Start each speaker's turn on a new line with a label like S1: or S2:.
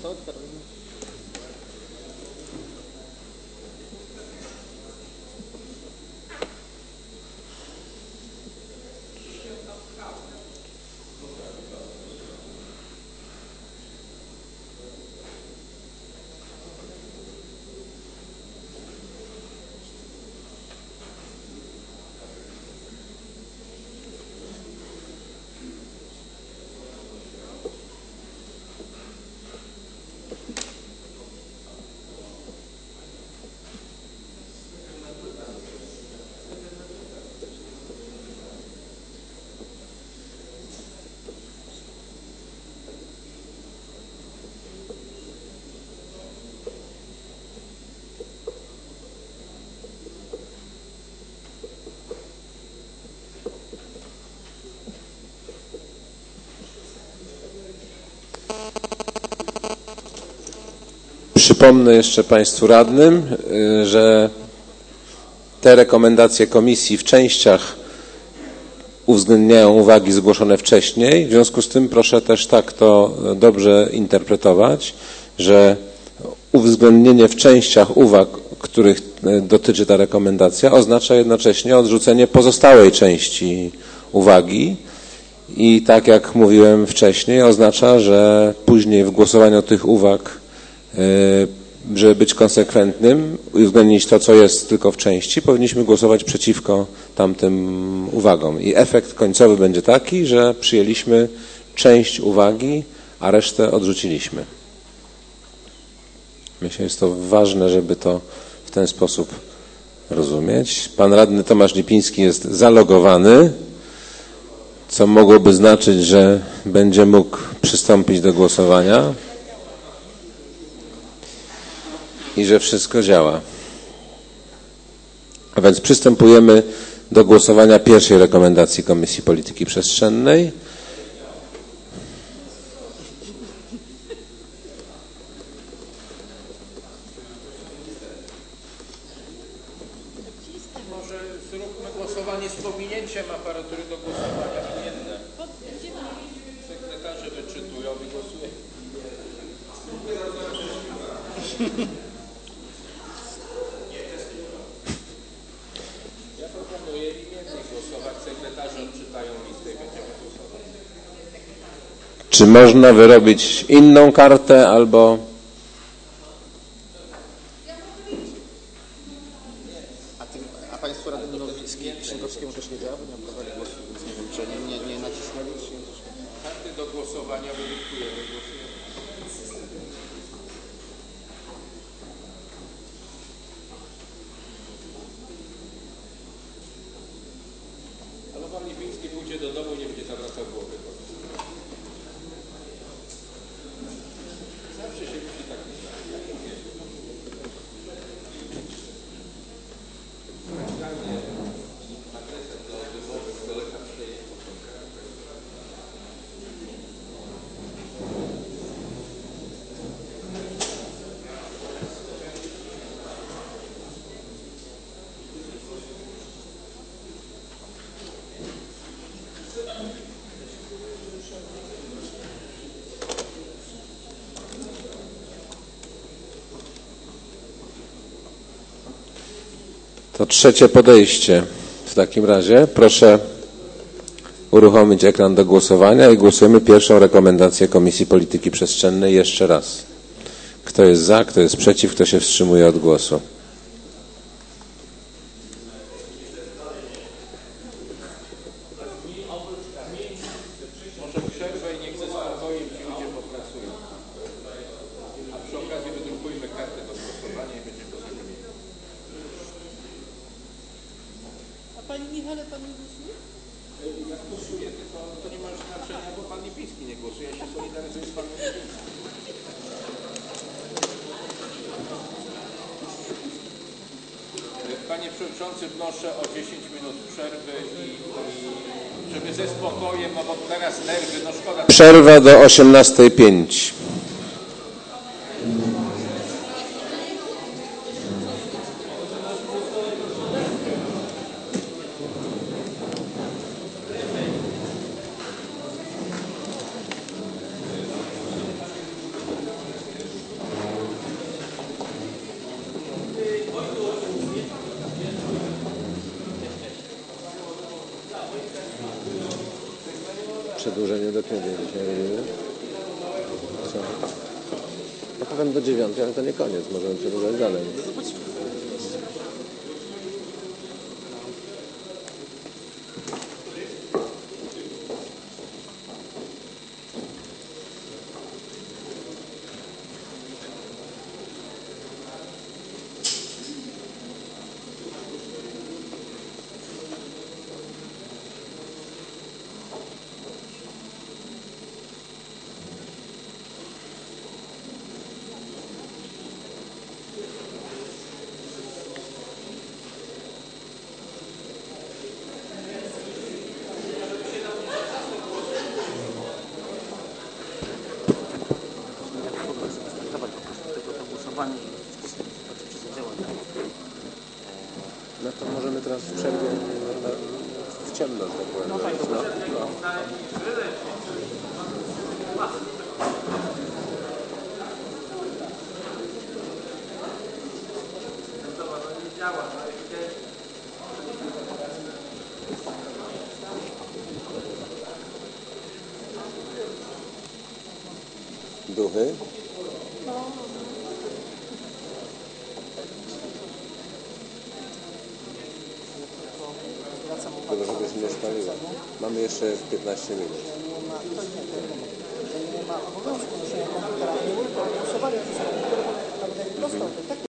S1: Przypomnę jeszcze Państwu radnym, że te rekomendacje komisji w częściach uwzględniają uwagi zgłoszone wcześniej. W związku z tym proszę też tak to dobrze interpretować, że uwzględnienie w częściach uwag, których dotyczy ta rekomendacja, oznacza jednocześnie odrzucenie pozostałej części uwagi i tak jak mówiłem wcześniej, oznacza, że później w głosowaniu tych uwag, żeby być konsekwentnym i uwzględnić to, co jest tylko w części, powinniśmy głosować przeciwko tamtym uwagom. I efekt końcowy będzie taki, że przyjęliśmy część uwagi, a resztę odrzuciliśmy. Myślę, że jest to ważne, żeby to w ten sposób rozumieć. Pan radny Tomasz Lipiński jest zalogowany, co mogłoby znaczyć, że będzie mógł przystąpić do głosowania i że wszystko działa. A więc przystępujemy do głosowania pierwszej rekomendacji Komisji Polityki Przestrzennej.
S2: Może zróbmy głosowanie z pominięciem aparatury do głosowania imienne. Sekretarze wyczytują i głosują. Ja proponuję imiennie głosować. Sekretarze odczytają listę i będziemy głosować.
S1: Czy można wyrobić inną kartę albo...
S3: A Państwu radny Nowicki i Krzynkowskiemu też nie działa, bo nie mam prawa głosu, więc nie wiem, czy nie nacisnęli, czy nie coś.
S2: Karty do głosowania wydrukujemy i głosujemy. Ale pan Lipiński pójdzie do domu i nie będzie zawracał głowy. Zawsze się musi tak myśleć.
S1: To trzecie podejście. W takim razie proszę uruchomić ekran do głosowania i głosujemy pierwszą rekomendację Komisji Polityki Przestrzennej jeszcze raz. Kto jest za, kto jest przeciw, kto się wstrzymuje od głosu.
S2: Może przerwę i niech ze spokojem ci ludzie popracują. A przy okazji wydrukujmy kartę do głosowania i będziemy to zrobili.
S4: A Pani Michale, Pan nie głosuje?
S2: Ja głosuję, tylko to nie ma już znaczenia, bo pan Lipiński nie głosuje. Ja się solidaryzuję z panem Lipińskim. Panie Przewodniczący, wnoszę o 10 minut przerwy i żeby ze spokojem, no bo teraz nerwy, no szkoda.
S1: Przerwa do 18:05. Przedłużenie do kiedy dzisiaj robimy? Co? No powiem do 9, ale to nie koniec, możemy przedłużać dalej. No to możemy teraz w przerwie w ciemno, że tak powiem. No, fajnie. Duchy? Tylko żebyś nie spaliła. Mamy jeszcze 15 minut.
S4: Nie ma obowiązku noszenia komputera. Nie głosowanie przez komputer, nawet jak dostał, to tak